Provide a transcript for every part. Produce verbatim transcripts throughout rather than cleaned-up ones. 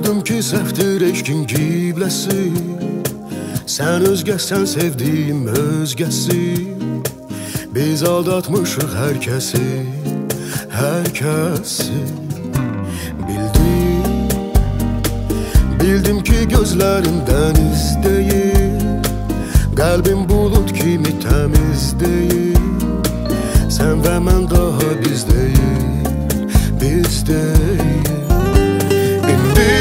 Gördüm ki səhvdir eşkin qibləsi, sən özgəsən sevdiyim özgəsi. Biz aldatmışıq hər kəsi, hər kəsi. Bildim, bildim ki gözlərim dəniz deyil, qəlbim bulut kimi təmiz deyil. Sən və mən daha biz deyil, biz deyil. İndi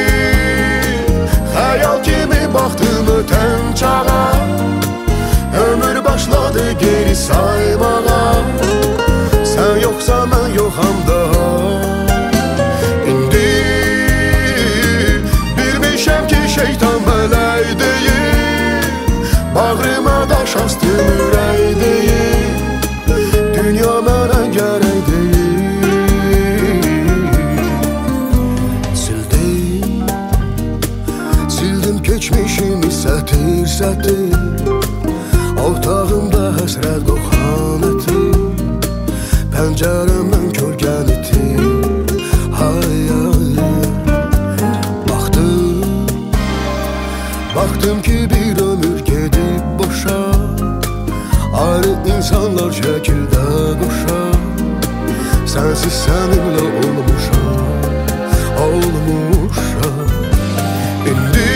xəyal kimi baxdım ötən çağa, ömür başladı geri saymağa. Sən yoxsa mən yoxam daha. İndi bilmişəm ki şeytan mələk deyil, bağrıma daş astım ürək deyil. Dünya mənə gərək deyil. Sildim, sildim keçmişimi sətir sətir, otağımda həsrət qoxan ətir, pəncərəmdən kölgən itir. Hay hay, baxdım, baxdım ki bir ömür gedib boşa, ayrı insanlar şəkildə qoşa. Sənsiz səninlə olmuşam, olmuşam. İndi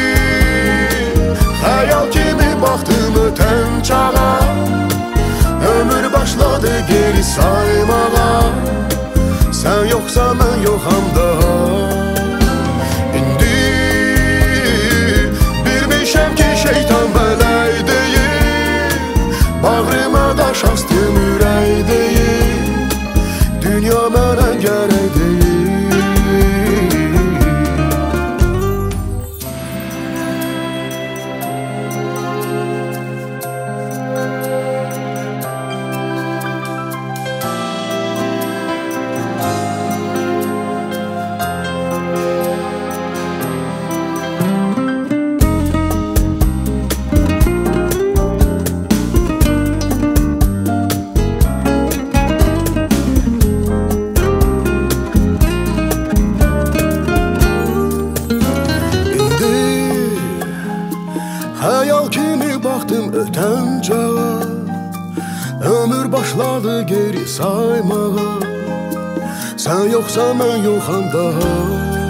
xəyal kimi baxdım ötən çağa, ömür başladı geri saymağa. Sən yoxsa mən yoxam daha. İndi bilmişəm ki şeytan mələk deyil, bağrıma daş astım ürək deyil. Dünya mənə gərək deyil. Xəyal kimi baxdım ötən çağa, ömür başladı geri saymağa. Sən yoxsa mən yoxam daha.